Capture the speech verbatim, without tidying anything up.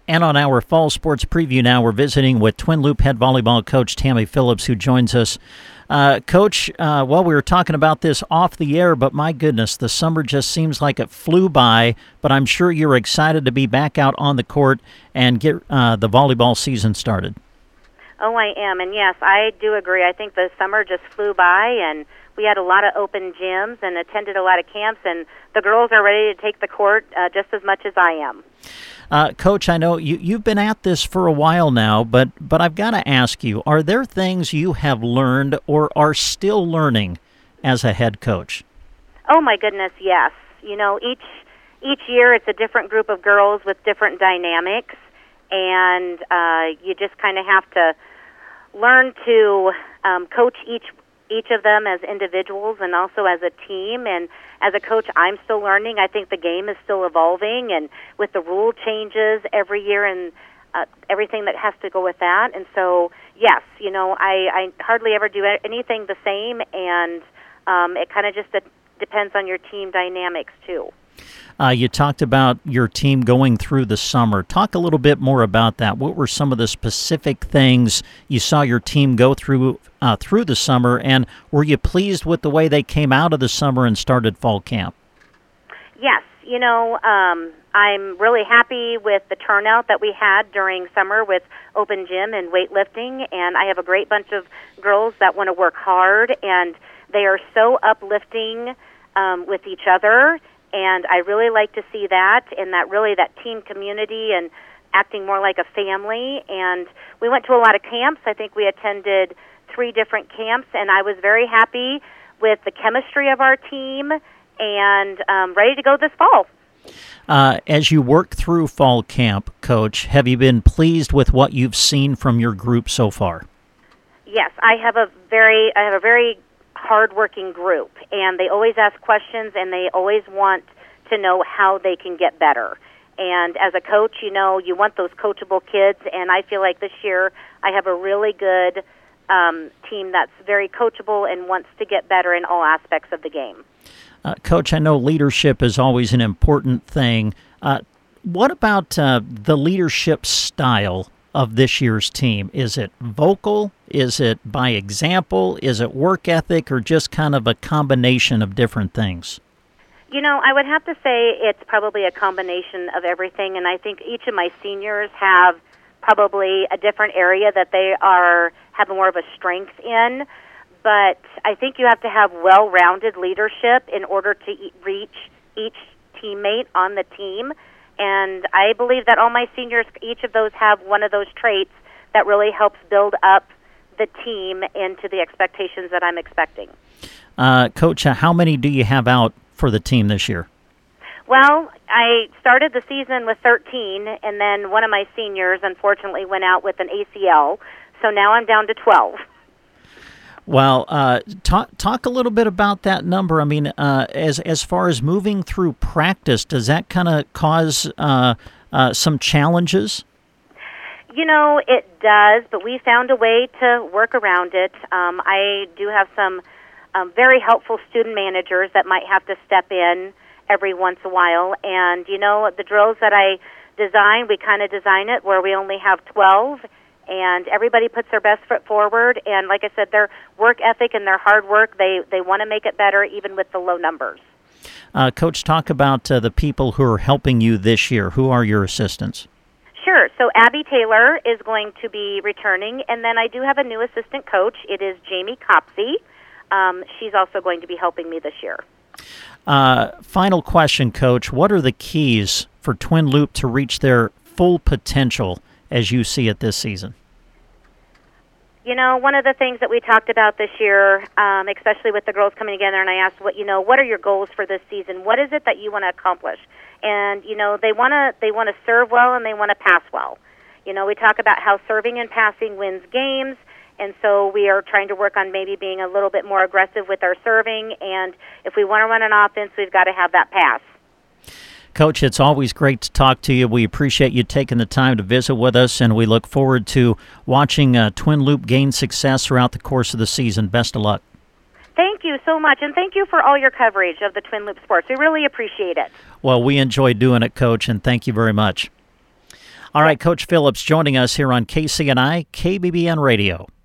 And on our fall sports preview now, we're visiting with Twin Loup head volleyball coach Tammy Phillips, who joins us. Uh, coach, uh, well, we were talking about this off the air, but my goodness, the summer just seems like it flew by, but I'm sure you're excited to be back out on the court and get uh, the volleyball season started. Oh, I am, and yes, I do agree. I think the summer just flew by, and we had a lot of open gyms and attended a lot of camps, and the girls are ready to take the court uh, just as much as I am. Uh, Coach, I know you, you've been at this for a while now, but, but I've got to ask you, are there things you have learned or are still learning as a head coach? Oh, my goodness, yes. You know, each each year it's a different group of girls with different dynamics, and uh, you just kind of have to learn to um, coach each each of them as individuals and also as a team. And as a coach, I'm still learning. I think the game is still evolving, and with the rule changes every year and uh, everything that has to go with that. And so, yes, you know, I, I hardly ever do anything the same, and um, it kind of just de- depends on your team dynamics, too. Uh, you talked about your team going through the summer. Talk a little bit more about that. What were some of the specific things you saw your team go through uh, through the summer, and were you pleased with the way they came out of the summer and started fall camp? Yes. You know, um, I'm really happy with the turnout that we had during summer with open gym and weightlifting, and I have a great bunch of girls that want to work hard, and they are so uplifting um, with each other. And I really like to see that, and that really that team community and acting more like a family. And we went to a lot of camps. I think we attended three different camps, and I was very happy with the chemistry of our team and um, ready to go this fall. Uh, as you work through fall camp, Coach, have you been pleased with what you've seen from your group so far? Yes, I have a very, I have a very hard-working group, and they always ask questions, and they always want to know how they can get better. And as a coach, you know, you want those coachable kids, and I feel like this year I have a really good um, team that's very coachable and wants to get better in all aspects of the game. Uh, Coach, I know leadership is always an important thing. Uh, what about uh, the leadership style of this year's team? Is it vocal? Is it by example? Is it work ethic, or just kind of a combination of different things? You know, I would have to say it's probably a combination of everything, and I think each of my seniors have probably a different area that they are have more of a strength in. But I think you have to have well-rounded leadership in order to e- reach each teammate on the team. And I believe that all my seniors, each of those have one of those traits that really helps build up the team into the expectations that I'm expecting. Uh, Coach, uh, how many do you have out for the team this year? Well, I started the season with thirteen, and then one of my seniors, unfortunately, went out with an A C L, so now I'm down to twelve. Well, uh, talk talk a little bit about that number. I mean, uh, as as far as moving through practice, does that kind of cause uh, uh, some challenges? You know, it does, but we found a way to work around it. Um, I do have some um, very helpful student managers that might have to step in every once in a while. And, you know, the drills that I design, we kind of design it where we only have twelve, and everybody puts their best foot forward. And like I said, their work ethic and their hard work, they, they want to make it better even with the low numbers. Uh, Coach, talk about uh, the people who are helping you this year. Who are your assistants? Sure. So Abby Taylor is going to be returning, and then I do have a new assistant coach. It is Jamie Copsey. Um, she's also going to be helping me this year. Uh, final question, Coach. What are the keys for Twin Loup to reach their full potential as you see it this season? You know, one of the things that we talked about this year, um, especially with the girls coming together, and I asked, what you know, what are your goals for this season? What is it that you want to accomplish? And you know, they want to they want to serve well and they want to pass well. You know, we talk about how serving and passing wins games, and so we are trying to work on maybe being a little bit more aggressive with our serving. And if we want to run an offense, we've got to have that pass. Coach, it's always great to talk to you. We appreciate you taking the time to visit with us, and we look forward to watching uh, Twin Loup gain success throughout the course of the season. Best of luck. Thank you so much, and thank you for all your coverage of the Twin Loup sports. We really appreciate it. Well, we enjoy doing it, Coach, and thank you very much. All right, Coach Phillips joining us here on K C N I, K B B N Radio.